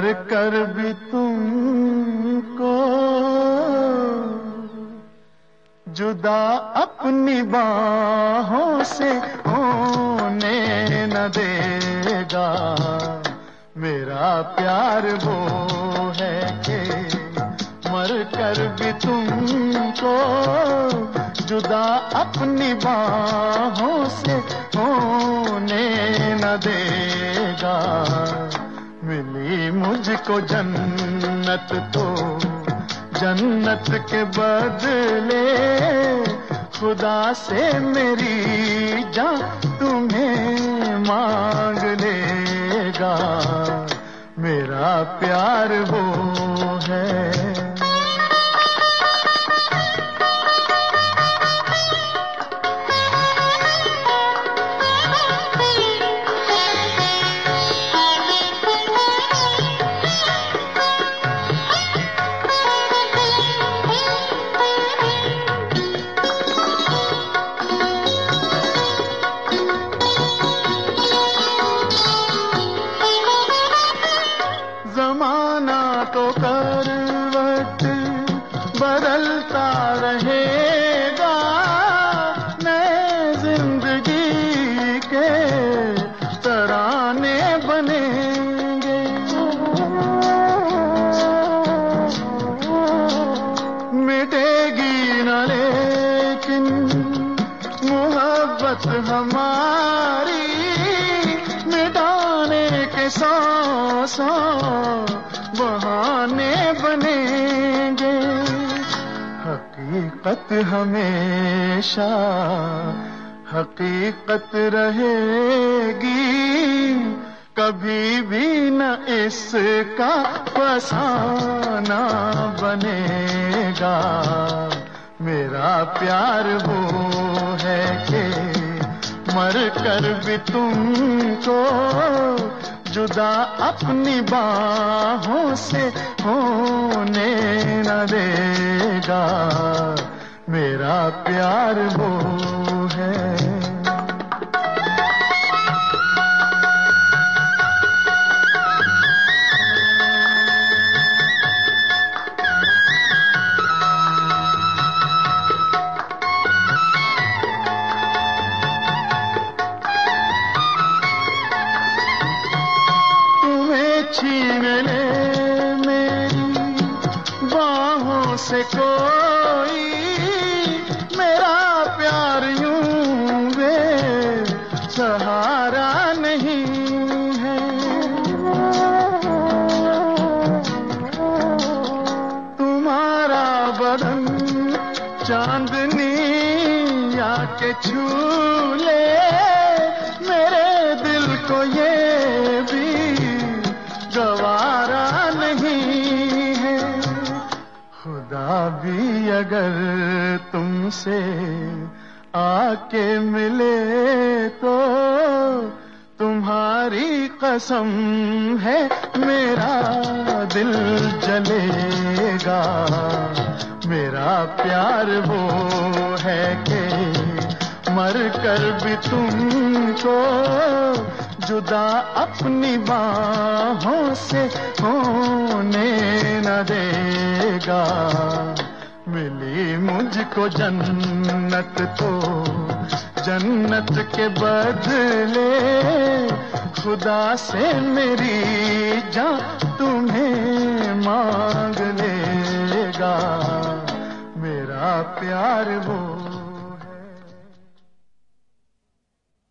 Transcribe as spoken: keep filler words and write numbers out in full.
मर कर भी तुमको जुदा अपनी बाहों से होने न देगा। मेरा प्यार वो है कि मर कर भी तुमको जुदा अपनी बाहों से होने न देगा। मिली मुझको जन्नत तो जन्नत के बदले खुदा से मेरी जान तुम्हें मांग लेगा। मेरा प्यार वो है। ज़माना तो करवट बदलता रहेगा, नए जिंदगी के तराने बनेंगे। मिटेगी न लेकिन मोहब्बत हमारी, मिटाने के सौ सौ बहाने बनेंगे। हकीकत हमेशा हकीकत रहेगी, कभी भी न इसका फसाना बनेगा। मेरा प्यार वो है कि मर कर भी तुमको जुदा अपनी बाहों से होने न देगा। मेरा प्यार वो है। छीन ले मेरी बाहों से कोई, मेरा प्यार यूं वे सहारा नहीं है। तुम्हारा बदन चांदनी आके छू ले, मेरे दिल को ये भी गवारा नहीं है। खुदा भी अगर तुमसे आके मिले तो तुम्हारी कसम है मेरा दिल जलेगा। मेरा प्यार वो है कि मर कर भी तुमको जुदा अपनी बाहों से होने न देगा। मिली मुझको जन्नत तो जन्नत के बदले खुदा से मेरी जान तुम्हें मांग लेगा। मेरा प्यार वो